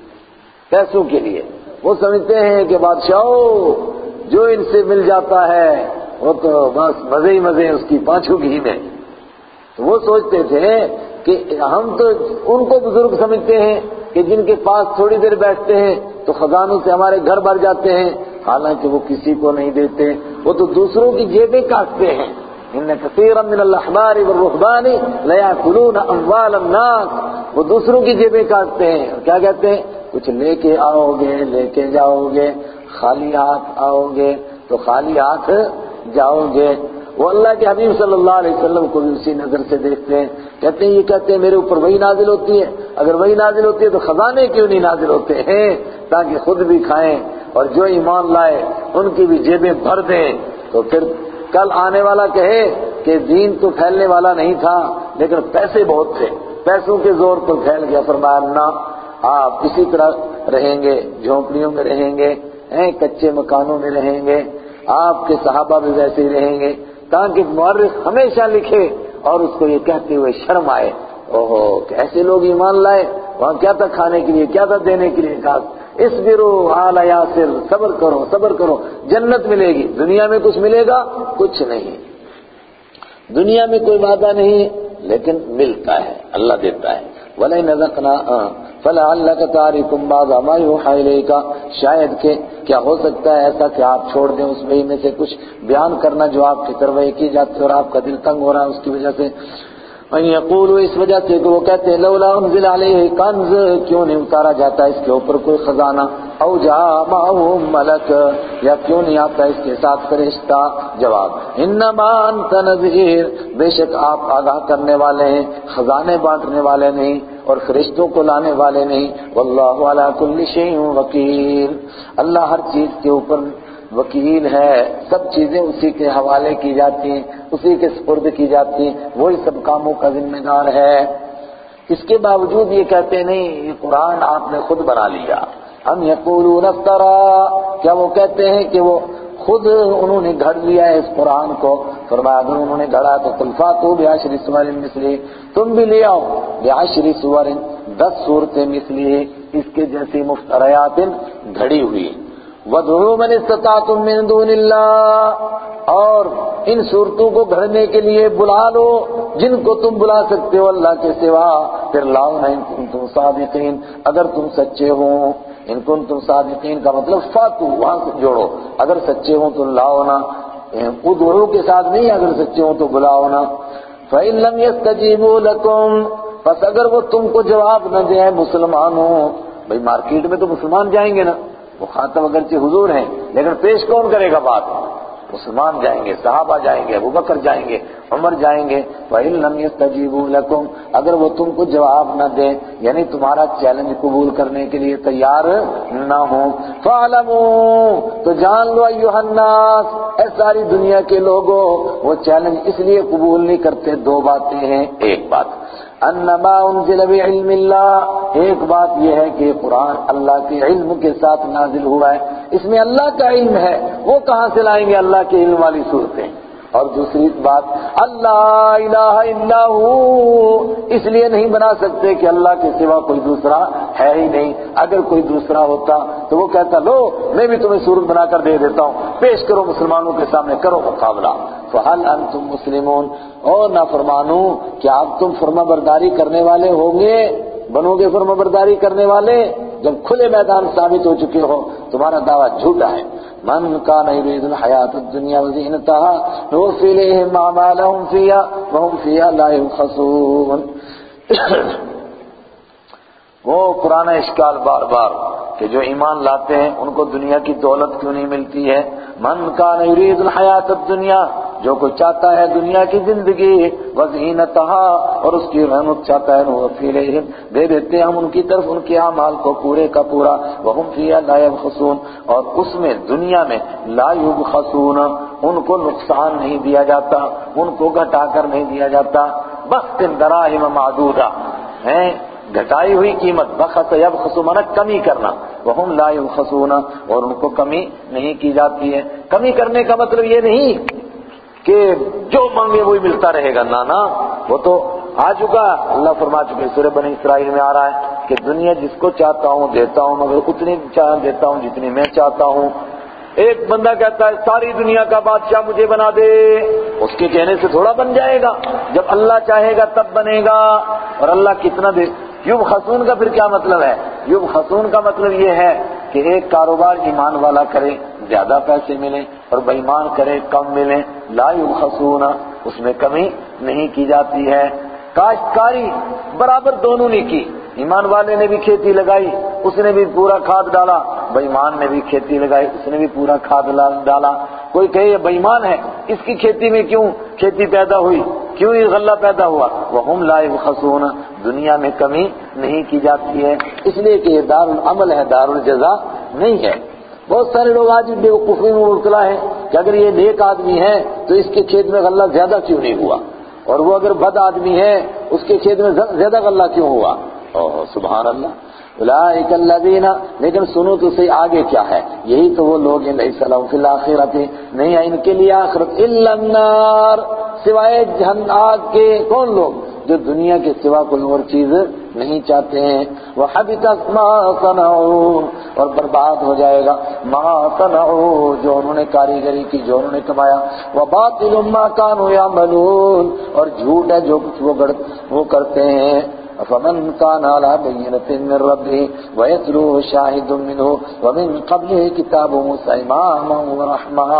پیسوں کے لیے۔ وہ سمجھتے ہیں کہ بادشاہو جو ان سے مل جاتا ہے وہ تو بس مزے ہی مزے اس کی پانچوں گھی میں، تو وہ سوچتے تھے کہ ہم تو ان کو بزرگ سمجھتے ہیں کہ جن کے پاس تھوڑی دیر بیٹھتے ہیں تو خزانوں سے ہمارے گھر بھر جاتے ہیں، حالانکہ وہ کسی کو نہیں دیتے، وہ تو دوسروں کی جیبیں کاٹتے ہیں۔ ان کثیرا من الاحبار والرهبان لیاکلون اموال الناس، وہ دوسروں کی جیبیں کاٹتے ہیں، اور کیا کہتے ہیں کچھ لے کے آؤ گے لے کے جاؤ گے، خالی ہاتھ آؤ گے تو خالی ہاتھ جاؤ گے۔ وہ اللہ کے حبیب صلی اللہ علیہ وسلم کو بھی اسی نظر سے دیکھتے ہیں، کہتے ہیں یہ کہتے ہیں میرے اوپر وہی نازل ہوتی ہے، اگر وہی نازل ہوتی ہے تو خزانے کیوں نہیں نازل ہوتے ہیں تاکہ خود بھی کھائیں اور جو ایمان لائے ان کی بھی جیبیں بھر دیں، تو پھر کل آنے والا کہے کہ دین تو پھیلنے والا نہیں تھا لیکن پیسے بہت تھے، پیسوں کے زور پر پھیل گیا۔ فرمایا نہ، آپ اسی طرح رہیں گے، جھونپڑیوں میں رہیں گے، کچے مکانوں میں رہیں گے، آپ کے صحابہ بھی ویسے ہی رہیں گے، تاکہ مورخ ہمیشہ لکھے اور اس کو یہ کہتے ہوئے شرم آئے اوہو کہ ایسے لوگ ایمان لائے، وہاں کیا تھا کھانے کے لیے، کیا تھا دینے کے لیے، کہا اصبروا آل یاسر صبر کرو صبر کرو جنت ملے گی، دنیا میں کچھ ملے گا کچھ نہیں، دنیا میں کوئی وعدہ نہیں لیکن ملتا ہے، اللہ دیتا ہے۔ وَلَئِنْ نَذَقْنَا فَلَعَلَّكَ تَارِكٌ بَعْضَ مَا يُوحَىٰ إِلَيْكَ، شاید کہ کیا ہو سکتا ہے ایسا کہ آپ چھوڑ دیں اس وحی میں سے کچھ بیان کرنا جو آپ کی طرف وحی کی جاتی ہے اور آپ کا دل تنگ ہو رہا ہے اس کی وجہ سے. وَإِن يَقُولُوا، اس وجہ سے کہ وہ کہتے ہیں لولا انزل علیہ کنز، کیوں نہیں اتارا جاتا اس کے اوپر کوئی خزانہ، او جاء معه ملک، یا کیوں نہیں آتا اس کے ساتھ فرشتہ. جواب انما انت نذیر، بے شک آپ آگاہ کرنے والے ہیں، خزانے بانٹنے والے نہیں اور فرشتوں کو لانے والے نہیں. واللہ علی کل شیء وکیل، اللہ ہر چیز کے اوپر وکیل ہے، سب چیزیں اسی کے حوالے کی جاتی ہیں، اسی کے سپرد کی جاتی ہیں، وہی سب کاموں کا ذمہ دار ہے. اس کے باوجود یہ کہتے نہیں یہ قرآن آپ نے خود بنا لیا. ہم یقولون افترا، کیا وہ کہتے ہیں کہ وہ خود انہوں نے گھڑ لیا ہے اس قرآن کو. فرمایا اگر انہوں نے گھڑا تو قل فاتوا بعشر سور مثلہ، تم بھی لے آؤ بعشر سور، دس صورتیں مثلہ، اس کے جیسی مفتریات گھڑی ہوئی. وَادْعُوا مَنِ اسْتَطَعْتُم مِّن دُونِ اللَّهِ، اور ان صورتوں کو گھڑنے کے لیے بلا لو جن کو تم بلا سکتے ہو اللہ کے سوا. پھر لاؤ نہ ان کنتم صادقین، اگر تم سچے ہو. ان کنتم صادقین کا مطلب فاتو، وہاں سے جوڑو، اگر سچے ہوں تو لاؤ نا، ادعو کے ساتھ نہیں، اگر سچے ہوں تو بلاؤ نا. فَإِن لَّمْ يَسْتَجِيبُوا لَكُمْ، پس اگر وہ تم کو جواب نہ دیں مسلمانوں، بھئی مارکیٹ میں تو مسلمان جائیں گے نا، وہ خاطب اگرچہ حضور ہیں لیکن پیش کون کرے گا بات؟ مسلمان جائیں گے، صحابہ جائیں گے، ابوبکر جائیں گے، عمر جائیں گے. وَإِن لَّمْ يَسْتَجِيبُوا لَكُمْ، اگر وہ تم کو جواب نہ دیں یعنی تمہارا چیلنج قبول کرنے کے لیے تیار نہ ہوں، فَاعْلَمُوا، تو جان لو ایھا الناس، اے ساری دنیا کے لوگوں، وہ چیلنج اس لیے قبول نہیں کرتے. دو باتیں ہیں. ایک بات انما انزل بعلم اللہ، ایک بات یہ ہے کہ قرآن اللہ کے علم کے ساتھ نازل ہوا ہے، اس میں اللہ کا علم ہے، وہ کہاں سے لائیں گے اللہ کے علم والی صورتیں. اور دوسری بات اللہ الہ الا ہو، اس لیے نہیں بنا سکتے کہ اللہ کے سوا کوئی دوسرا ہے ہی نہیں. اگر کوئی دوسرا ہوتا تو وہ کہتا لو میں بھی تمہیں صورت بنا کر دے دیتا ہوں، پیش کرو مسلمانوں کے سامنے، کرو مقابلہ. فَهَلْ أَنْتُمْ مُسْلِمُونَ، اور نافرمانوں کیا اب تم فرما برداری کرنے والے ہوں گے، بنو گے فرما برداری کرنے والے جب کھلے میدان ثابت ہو چکے ہو تمہارا دعویٰ جھوٹا ہے. من کان یرید الحیات الدنیا وزینتها نوفی الیہم اعمالهم فیہا وهم فیہا لا یبخسون. وہ پرانا اشکال بار بار کہ جو ایمان لاتے ہیں ان کو دنیا کی دولت کیوں نہیں ملتی ہے. من کان یرید الحیات الدنیا، جو کوئی چاہتا ہے دنیا کی زندگی، وزینتہا، اور اس کی رحمت چاہتا ہے، نوفی الیہم، دے دیتے ہیں ہم ان کی طرف ان کے اعمال کو پورے کا پورا، وہم فیہا لا یبخسون، اور اس میں دنیا میں لا یبخسون، ان کو نقصان نہیں دیا جاتا، ان کو گھٹا کر نہیں دیا جاتا. بخت دراہم معدودہ ہیں، گھٹائی ہوئی قیمت. بخس یبخس مانا کمی کرنا، وہم لا یبخسون، اور ان کو کمی نہیں کی جاتی ہے. کمی کرنے کا مطلب یہ نہیں کہ جو مانگے وہی ملتا رہے گا، نہ نا، وہ تو آ چکا. اللہ فرما چکے سورہ بنی اسرائیل میں آ رہا ہے کہ دنیا جس کو چاہتا ہوں دیتا ہوں، مگر اتنی چاہ دیتا ہوں جتنی میں چاہتا ہوں. ایک بندہ کہتا ہے ساری دنیا کا بادشاہ مجھے بنا دے، اس کے کہنے سے تھوڑا بن جائے گا، جب اللہ چاہے گا تب بنے گا. اور اللہ کتنا دے. یبخسون کا پھر کیا مطلب ہے؟ یبخسون کا مطلب یہ ہے کہ ایک کاروبار ایمان والا کرے زیادہ پیسے ملیں اور بے ایمان کرے کم ملیں. لا یبخسون، اس میں کمی نہیں کی جاتی ہے. کاشتکاری برابر دونوں نے کی، ایمان والے نے بھی کھیتی لگائی اس نے بھی پورا کھاد ڈالا، بے ایمان نے بھی کھیتی لگائی اس نے بھی پورا کھاد ڈالا. کوئی کہے یہ بے ایمان ہے، اس کی کھیتی میں کیوں کھیتی پیدا ہوئی، کیوں یہ غلہ پیدا ہوا؟ وہم لا یبخسون، دنیا میں کمی نہیں کی جاتی ہے، اس لیے کہ یہ دار العمل ہے، دار الجزا نہیں ہے. بہت سارے لوگ آج بے وقوفی میں مبتلا ہیں کہ اگر یہ نیک آدمی ہے تو اس کے کھیت میں غلہ زیادہ کیوں نہیں ہوا، اور وہ اگر بد آدمی ہے اس کے کھیت میں زیادہ غلہ کیوں ہوا. اوہ سبحان اللہ. اولئک الذین، لیکن سنو تو صحیح آگے کیا ہے. یہی تو وہ لوگ ہیں لیس لہم فی الآخرۃ، نہیں ہے ان کے لیے آخرت، الا النار، سوائے جہنم آگ کے. کون لوگ؟ جو دنیا کے سوا کوئی اور چیز نہیں چاہتے ہیں. وحبط ما صنعوا، اور برباد ہو جائے گا ما صنعوا، جو انہوں نے کاریگری کی، جو انہوں نے کمایا. وباطل ما كانوا يعملون، اور جھوٹ ہے جو کچھ وہ وہ کرتے ہیں. فمن كان على بينة من ربه ويتلوه شاهد منه ومن قبله كتاب موسى إماما ورحمة.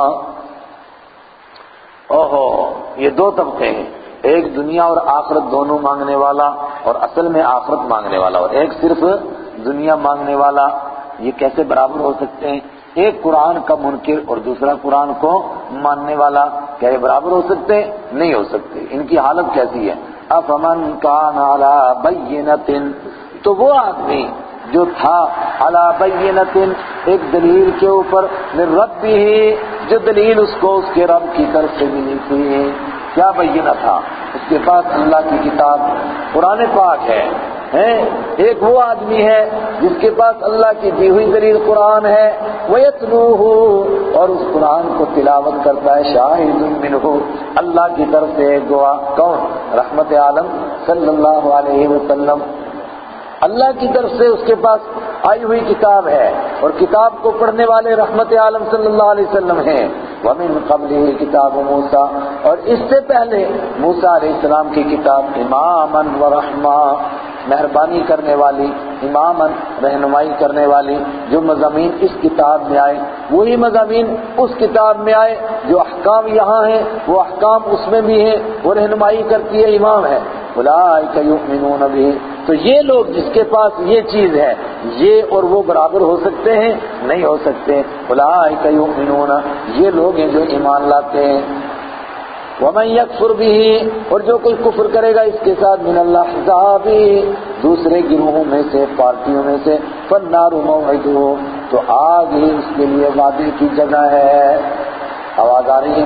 اوہو یہ دو طبقے ہیں، ایک دنیا اور آخرت دونوں مانگنے والا اور اصل میں آخرت مانگنے والا، اور ایک صرف دنیا مانگنے والا. یہ کیسے برابر ہو سکتے ہیں؟ ایک قرآن کا منکر اور دوسرا قرآن کو ماننے والا، کیا یہ برابر ہو سکتے؟ نہیں ہو سکتے. ان کی حالت کیسی ہے؟ افمن کان علی بینۃ، تو وہ آدمی جو تھا علی بینۃ ایک دلیل کے اوپر، من ربہ جو دلیل اس کو اس کے رب کی طرف سے ملی تھی. کیا بینہ تھا؟ اس کے پاس اللہ کی کتاب قرآن پاک ہے. ایک وہ آدمی ہے جس کے پاس اللہ کی دی ہوئی دلیل قرآن ہے، وَيَتْلُوهُ اور اس قرآن کو تلاوت کرتا ہے، شاہد منہ اللہ کی طرف سے ایک گواہ. کون؟ رحمت عالم صلی اللہ علیہ وسلم. اللہ کی طرف سے اس کے پاس آئی ہوئی کتاب ہے اور کتاب کو پڑھنے والے رحمت عالم صلی اللہ علیہ وسلم ہیں. وَمِن قَبْلِهِ کتاب موسیٰ، اور اس سے پہلے موسیٰ علیہ السلام کی کتاب اماماً ورحمہ، مہربانی کرنے والی، اماماً رہنمائی کرنے والی. جو مضامین اس کتاب میں آئے وہی مضامین اس کتاب میں آئے، جو احکام یہاں ہیں وہ احکام اس میں بھی ہیں، وہ رہنمائی کرتی ہے، امام ہے. اولئک یؤمنون بہ، تو یہ لوگ جس کے پاس یہ چیز ہے یہ اور وہ برابر ہو سکتے ہیں؟ نہیں ہو سکتے. اولئک یؤمنون، یہ لوگ ہیں جو ایمان لاتے ہیں. وَمَن يَكْفُرْ بِهِ، اور جو کوئی کفر کرے گا اس کے ساتھ، من الاحزاب دوسرے گروہوں میں سے، پارٹیوں میں سے، فالنار موعدہ، تو آگ ہی اس کے لیے وعدے کی جگہ ہے. آواز آ رہی ہے؟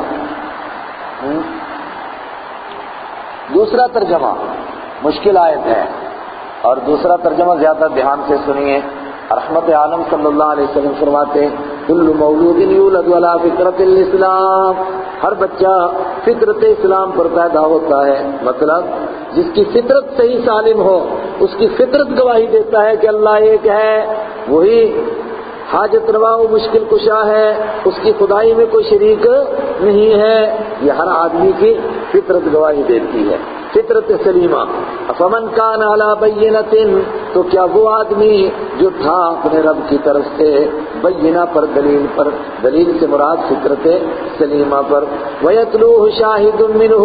دوسرا ترجمہ مشکل آیت ہے، اور دوسرا ترجمہ زیادہ دھیان سے سنیے. رحمت عالم صلی اللہ علیہ وسلم فرماتے ہیں کل مولود یولد علی فطرت الاسلام، ہر بچہ فطرت اسلام پر پیدا ہوتا ہے. مطلب جس کی فطرت صحیح سالم ہو، اس کی فطرت گواہی دیتا ہے کہ اللہ ایک ہے، وہی حاجت روا و مشکل کشا ہے، اس کی خدائی میں کوئی شریک نہیں ہے. یہ ہر آدمی کی فطرت گواہی دیتی ہے، فطرت سلیمہ. فمن کان علی بینۃ، تو کیا وہ آدمی جو تھا اپنے رب کی طرف سے بینہ پر، دلیل پر، دلیل سے مراد فطرت سلیمہ پر. وَيَتْلُوهُ شَاهِدٌ مِّنْهُ،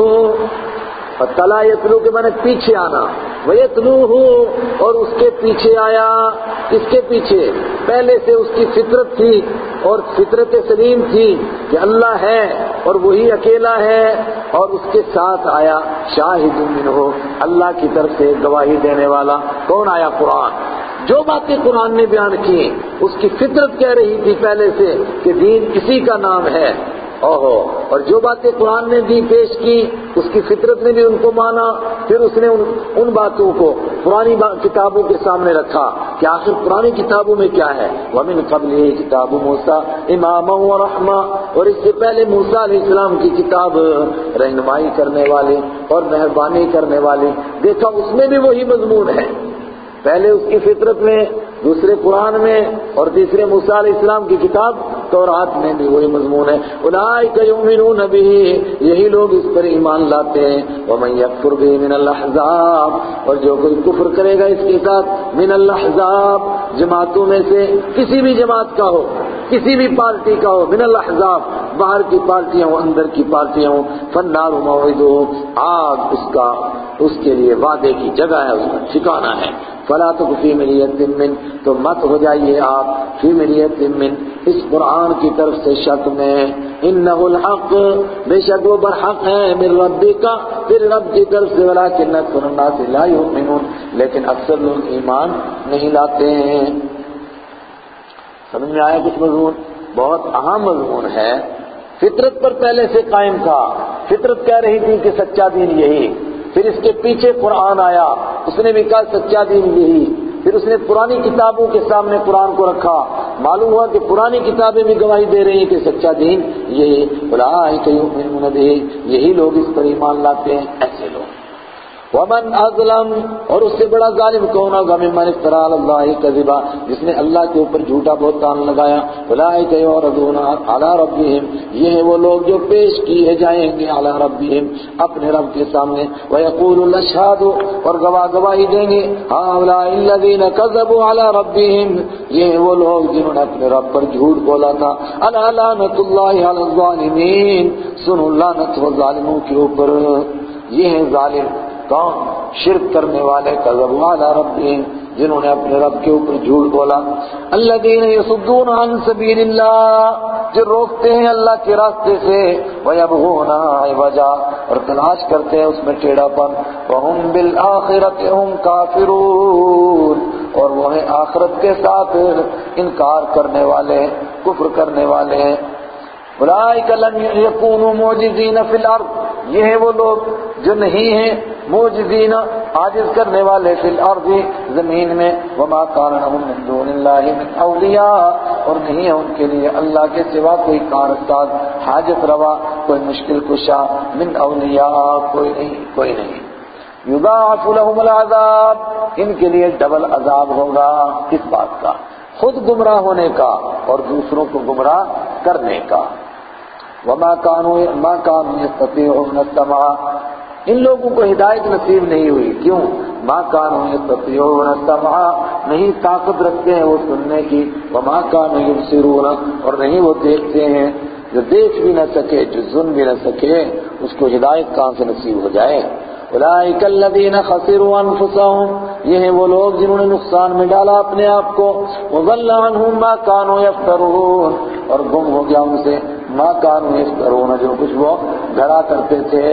اور تلا یتلو کے معنی پیچھے آنا، وَيَتْلُوهُ اور اس کے پیچھے آیا. کس کے پیچھے؟ پہلے سے اس کی فطرت تھی اور فطرت سلیم تھی کہ اللہ ہے اور وہی اکیلا ہے، اور اس کے ساتھ آیا شاہد منہ، اللہ کی طرف سے گواہی دینے والا. کون آیا؟ قرآن. جو باتیں قرآن نے بیان کی اس کی فطرت کہہ رہی تھی پہلے سے کہ دین اسی کا نام ہے. اوہو، اور جو باتیں قرآن نے دی پیش کی اس کی فطرت نے بھی ان کو مانا. پھر اس نے ان, ان باتوں کو پرانی کتابوں کے سامنے رکھا کہ آخر پرانی کتابوں میں کیا ہے. وَمِن قَبْلِهِ کتاب موسیٰ اماما ورحمہ، اور اس سے پہلے موسیٰ علیہ السلام کی کتاب رہنمائی کرنے والی اور مہربانی کرنے والی. دیکھا اس میں بھی وہی مضمون ہے، پہلے اس کی فطرت میں، دوسرے قرآن میں، اور تیسرے موسیٰ علیہ السلام کی کتاب تورات میں بھی وہی مضمون ہے. اولئک یؤمنون بہ، یہی لوگ اس پر ایمان لاتے ہیں. ومن یکفر بہ من الاحزاب، اور جو کوئی کفر کرے گا اس کے ساتھ، من الاحزاب جماعتوں میں سے، کسی بھی جماعت کا ہو، کسی بھی پارٹی کا ہو، من الاحزاب باہر کی پارٹیاں ہوں، اندر کی پارٹیاں ہوں، فالنار موعدہ آگ اس کا اس کے لیے وعدے کی جگہ ہے، اس کا ٹھکانہ ہے. فلا تک فی مریۃ من، تو مت ہو جائیے آپ فی مریۃ من اس قرآن کی طرف سے شک میں. انہ الحق، بے شک وہ برحق ہے، من ربک، تیرے رب کی طرف سے. ولکن اکثر الناس لا یؤمنون، لیکن اکثر لوگ ایمان نہیں لاتے ہیں. سمجھ میں آیا کچھ مضمون؟ بہت اہم مضمون ہے. فطرت پر پہلے سے قائم تھا، فطرت کہہ رہی تھی کہ سچا دین یہی. پھر اس کے پیچھے قرآن آیا، اس نے بھی کہا سچا دین یہی. پھر اس نے پرانی کتابوں کے سامنے قرآن کو رکھا، معلوم ہوا کہ پرانی کتابیں بھی گواہی دے رہی ہیں کہ سچا دین یہی. اولئک یؤمنون بہ، یہی لوگ اس پر ایمان لاتے ہیں، ایسے لوگ. ومن اظلم، اور اس سے بڑا ظالم کون ہوگا، ممن افترى علی اللہ کذبا، جس نے اللہ کے اوپر جھوٹا بہتان لگایا. اولئک یعرضون علی ربہم، یہ ہیں وہ لوگ جو پیش کیے جائیں گے علی ربہم، اپنے رب کے سامنے. ویقول الاشہاد، اور گواہ گواہی دیں گے، ہؤلاء الذین کذبوا علی ربہم، یہ ہیں وہ لوگ جنہوں نے اپنے رب پر جھوٹ بولا تھا. الا لعنۃ اللہ علی الظالمین، سنو لعنت ہو ظالموں کے اوپر. یہ ہیں ظالم کون؟ شرک کرنے والے، کذبوا علی ربہم، جنہوں نے اپنے رب کے اوپر جھوٹ بولا. الذین یصدون عن سبیل اللہ، جو روکتے ہیں اللہ کے راستے سے. ویبغونها عوجا، اور تلاش کرتے ہیں اس میں ٹیڑھا پن. وہم بالآخرۃ هم کافرون، اور وہ ہیں آخرت کے ساتھ انکار کرنے والے، کفر کرنے والے ہیں. اولئک لم یکونوا معجزین فی الارض، یہ ہیں وہ لوگ جو نہیں ہیں معجزین، عاجز کرنے والے، فی الارض، زمین میں. وما کان لهم من دون اللہ من اولیاء، اور نہیں ہے ان کے لیے اللہ کے سوا کوئی کارساز، حاجت روا، کوئی مشکل کشا، من اولیاء، کوئی نہیں، کوئی نہیں. یضاعف لهم العذاب، ان کے لیے ڈبل عذاب ہوگا. کس بات کا؟ خود گمراہ ہونے کا اور دوسروں کو گمراہ کرنے کا. وما كانوا ما كانوا يستطيعون السمع، ان لوگوں کو ہدایت نصیب نہیں ہوئی. کیوں؟ ما كانوا يستطيعون السمع، نہیں طاقت رکھتے ہیں وہ سننے کی. وما كانوا يبصرون، اور نہیں وہ دیکھتے ہیں. جو دیکھ بھی نہ سکے، جو سن بھی نہ سکے، اس کو ہدایت کہاں سے نصیب ہو جائے؟ اولئک الذین خسروا انفسهم، یہ ہیں وہ لوگ جنہوں نے نقصان میں ڈالا اپنے آپ کو. وضل عنهم ما كانوا يفترون، اور گم ہو گیا ان سے ما كانوا يفترون، جو کچھ وہ گھڑا کرتے تھے.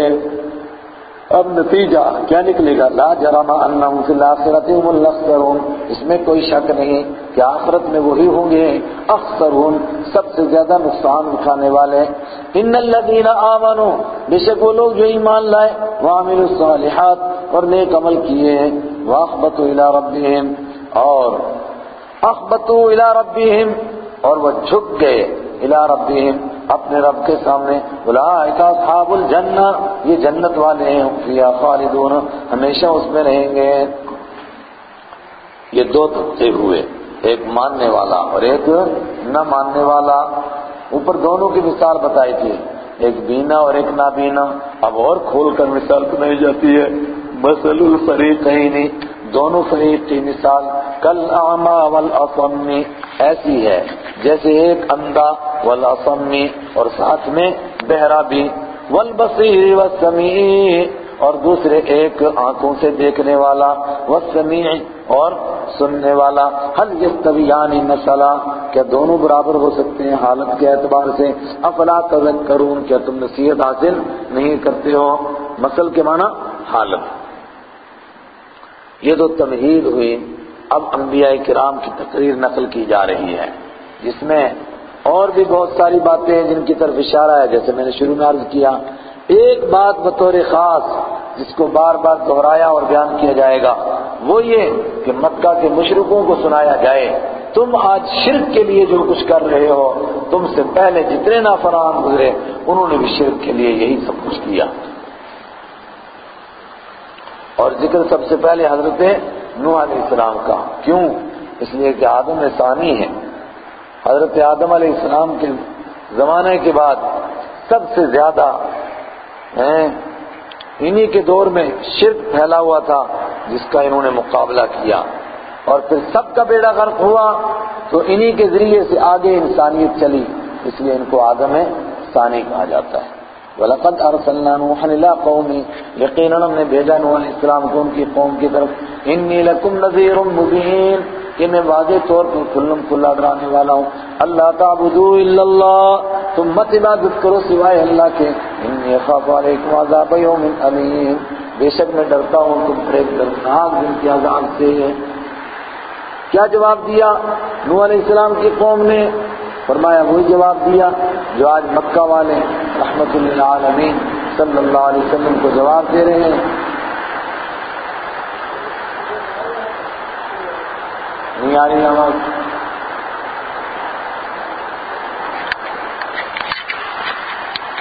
اب نتیجہ کیا نکلے گا؟ لا جرم انہم فی الاخرۃ هم الاخسرون، اس میں کوئی شک نہیں کہ آخرت میں وہی ہوں گے اخسرون، سب سے زیادہ نقصان اٹھانے والے. ان الذین آمنوا، بے شک وہ لوگ جو ایمان لائے، وعملوا الصالحات، اور نیک عمل کیے ہیں. واخبتوا الی ربہم، اور اخبتوا الی ربہم، اور وہ جھک گئے الی ربہم، اپنے رب کے سامنے. اولئک اصحاب الجنہ، یہ جنت والے ہیں. ہم فیہا خالدون، ہمیشہ اس میں رہیں گے. یہ دو طبقے ہوئے، ایک ماننے والا اور ایک نہ ماننے والا. اوپر دونوں کی مثال بتائی تھی، ایک بینا اور ایک نابینا. اب اور کھول کر مثال بنائی جاتی ہے. مثل الفریقین، دونوں فریق کی مثال کالاعمی والاصم، ایسی ہے جیسے ایک اندھا، والاصم، اور ساتھ میں بہرا بھی، والبصیر والسمیع، اور دوسرے ایک آنکھوں سے دیکھنے والا، والسمیع، اور سننے والا. هل یستویان مثلا، کیا دونوں برابر ہو سکتے ہیں حالت کے اعتبار سے؟ افلا تذکرون، کیا تم نصیحت حاصل نہیں کرتے ہو؟ مثل کے معنی حالت. یہ تو تمہید ہوئی. اب انبیاء کرام کی تقریر نقل کی جا رہی ہے، جس میں اور بھی بہت ساری باتیں ہیں جن کی طرف اشارہ ہے. جیسے میں نے شروع میں عرض کیا، ایک بات بطور خاص جس کو بار بار دہرایا اور بیان کیا جائے گا، وہ یہ کہ مکہ کے مشرکوں کو سنایا جائے، تم آج شرک کے لیے جو کچھ کر رہے ہو، تم سے پہلے جتنے نافرمان گزرے انہوں نے بھی شرک کے لیے یہی سب کچھ کیا. اور ذکر سب سے پہلے حضرت نوح علیہ السلام کا. کیوں؟ اس لیے کہ آدم ثانی ہے. حضرت آدم علیہ السلام کے زمانے کے بعد سب سے زیادہ انہی کے دور میں شرک پھیلا ہوا تھا، جس کا انہوں نے مقابلہ کیا. اور پھر سب کا بیڑا غرق ہوا تو انہی کے ذریعے سے آگے انسانیت چلی، اس لیے ان کو آدم ثانی کہا جاتا ہے. وَلَقَدْ أَرْسَلْنَا نُوحًا إِلَىٰ قَوْمِهِ، یقیناً ہم نے بھیجا نوح علیہ السلام کو ان کی قوم کی طرف. إِنِّي لَكُمْ نَذِيرٌ مُبِينٌ، کہ میں واضح طور پر کھلم کھلا ڈرانے والا ہوں. اللہ تعبدوا الا اللہ، تم مت عبادت کرو سوائے اللہ کے. إِنِّي أَخَافُ عَلَيْكُمْ عَذَابَ يَوْمٍ أَلِيمٍ، بے شک میں ڈرتا ہوں تم پر ایک دردناک دن کے عذاب سے. کیا جواب دیا نوح علیہ السلام کی قوم نے؟ فرمایا وہی جواب دیا جو آج مکہ والے رحمت للعالمین صلی اللہ علیہ وسلم کو جواب دے رہے ہیں. نہیں آ رہی آواز؟